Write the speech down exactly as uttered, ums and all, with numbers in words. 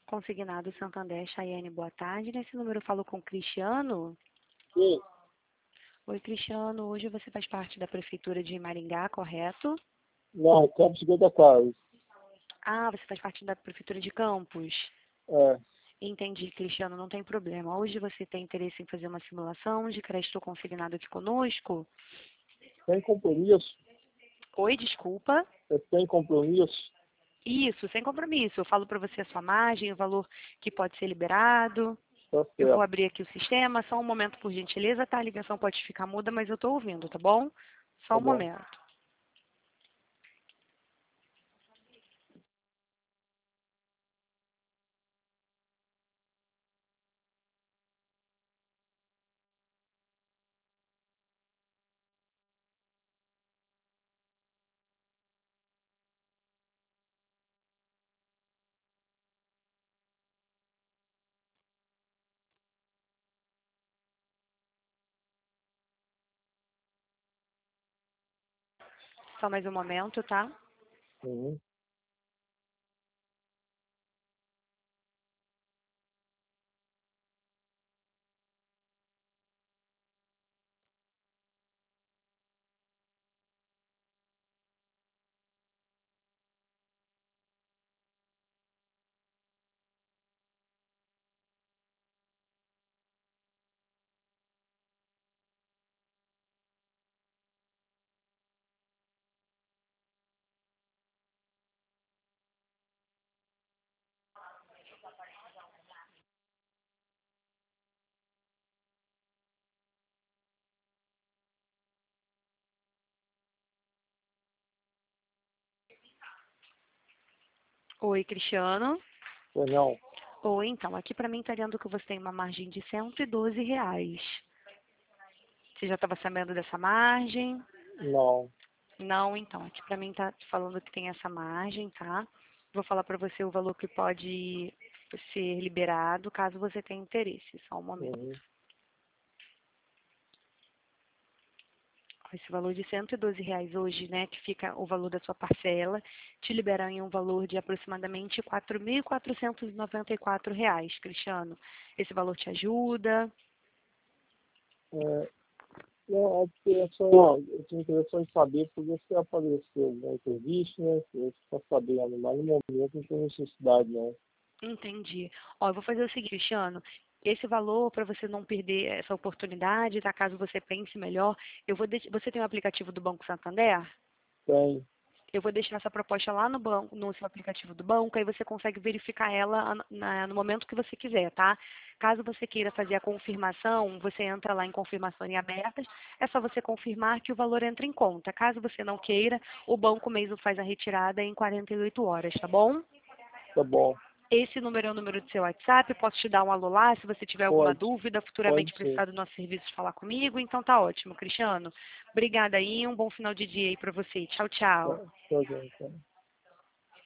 Consignado Santander, Chayane, boa tarde. Nesse número eu falo com o Cristiano. Sim. Oi, Cristiano. Hoje você faz parte da Prefeitura de Maringá, correto? Não, Campos Goitacazes. Ah, você faz parte da Prefeitura de Campos. É. Entendi, Cristiano, não tem problema. Hoje você tem interesse em fazer uma simulação de crédito consignado aqui conosco? Sem compromisso? Oi, desculpa. É sem compromisso? Isso, sem compromisso. Eu falo para você a sua margem, o valor que pode ser liberado. Tá Eu vou certo. abrir aqui o sistema. Só um momento, por gentileza, tá? A ligação pode ficar muda, mas eu estou ouvindo, tá bom? Só Tá um bom. momento. Só mais um momento, tá? Uhum. Oi, Cristiano. Pois não. Oi, então, aqui para mim tá dizendo que você tem uma margem de cento e doze reais. Você já estava sabendo dessa margem? Não. Não, então, aqui para mim tá falando que tem essa margem, tá? Vou falar para você o valor que pode ser liberado, caso você tenha interesse. Só um momento. Uhum. Esse valor de cento e doze reais hoje, né, que fica o valor da sua parcela, te liberar em um valor de aproximadamente quatro mil quatrocentos e noventa e quatro reais, Cristiano. Esse valor te ajuda? É, não, é porque é só, eu tenho interesse em saber porque você apareceu na entrevista, né? Você está sabendo, mas no momento não tem necessidade, não. Entendi. Ó, eu vou fazer o seguinte, Cristiano. Esse valor, para você não perder essa oportunidade, tá? Caso você pense melhor, eu vou deix- você tem o aplicativo do Banco Santander? Tem. Eu vou deixar essa proposta lá no banco, no seu aplicativo do banco, aí você consegue verificar ela na- na- no momento que você quiser, tá? Caso você queira fazer a confirmação, você entra lá em confirmação em abertas, é só você confirmar que o valor entra em conta. Caso você não queira, o banco mesmo faz a retirada em quarenta e oito horas, tá bom? Tá bom. Esse número é o número do seu WhatsApp, posso te dar um alô lá, se você tiver alguma Pode. dúvida, Pode futuramente ser. precisar do nosso serviço, falar comigo, então tá ótimo, Cristiano. Obrigada aí, um bom final de dia aí pra você. Tchau, Tá, tchau. tá bem, então.